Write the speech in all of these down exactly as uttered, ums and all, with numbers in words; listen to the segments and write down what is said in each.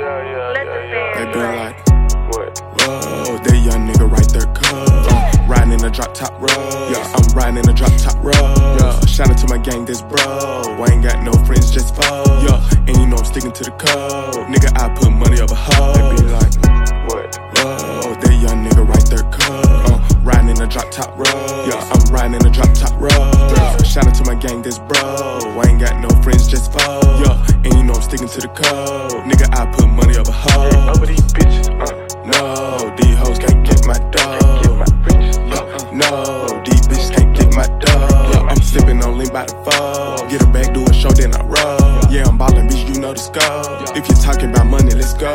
yeah, Let the yeah, yeah. fans That girl like, What? whoa, that young nigga right there, cuz. Uh, riding in a drop top road. Yeah, I'm riding in a drop top road. Yeah, shout out to my gang, this bro. I ain't got no friends, just foes. Yeah, and you know I'm sticking to the code. Nigga, I put money over hoe. They be like, What? whoa, that young nigga right there, cuz. Uh, riding in a drop top road. Yeah, I'm riding in a drop top road. Yeah, shout out to my gang, this bro. I ain't got no friends, just foes. Yeah, and you know I'm sticking to the code. Nigga, I put money over hoe. Over these bitches, uh. No, these hoes can't get my dough. Get my riches, uh. Yeah, no, these bitches can't get my dough. Yeah, I'm sipping on lean by the phone. Get a bag, do a show, then I roll. Yeah, I'm ballin', bitch, you know the score. If you're talking about money, let's go.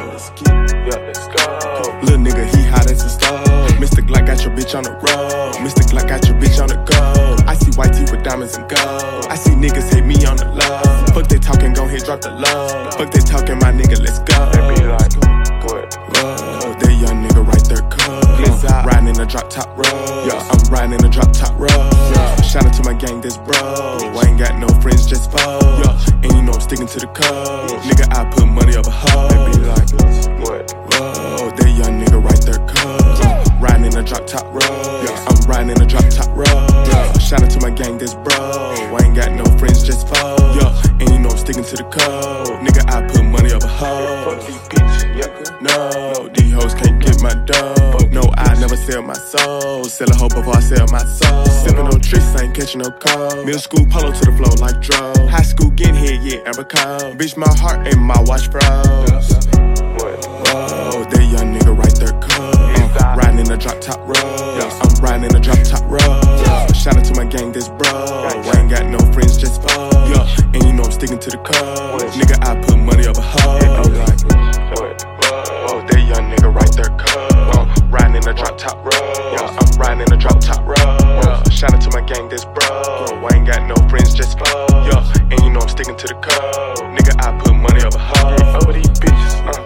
Yeah, let's go. Lil' nigga, he hot as a stove. Mister Glock got your bitch on the road. Mister Glock got your bitch on the go. I see white teeth with diamonds and gold. I see niggas hate me on the low. Fuck they talking, gon' hit, drop the low. Fuck they talking, my nigga, let's go. They be like, what? Whoa, that young nigga right there, cuz. Uh, riding in a drop top road. Yeah, I'm riding in a drop top road. Yeah, shout out to my gang, this bro. I ain't got no friends, just foes. Yeah, and you know I'm sticking to the code. Nigga, I put money over hoe. They be like, What? whoa, that young nigga right there, cuz. Uh, riding in a drop top road. Yeah, I'm riding in a drop top road. Yeah, shout out to my gang, this bro. I ain't got no friends, just foes. Yeah, and you know I'm sticking to the code. Nigga, I put money over hoe. Fuck these bitches, yeah. No, these hoes can't get my dough. No, I never sell my soul. Sell a hoe before I sell my soul. Sippin' on tricks, I ain't catching no cold. Middle school polo to the floor like dro. High school getting hit, yeah, Amber Cole. Bitch, my heart and my watch froze. What? Whoa, that young nigga right there, cuz. Uh, riding in a drop top road. Yeah, I'm riding in a drop top road. Yeah, shout out to my gang, this bro. I ain't got no friends, just foes. Yeah, and you know I'm sticking to the code. Nigga, I put money over hoe. Like, What? whoa, that young nigga right there, cuz. Uh, riding in a drop top road. Yeah, I'm riding in a drop top road. Yeah, shout out to my gang, this bro. I ain't got no friends, just foes. Yeah, and you know I'm sticking to the code. Nigga, I put money over hoe. Over these bitches, uh.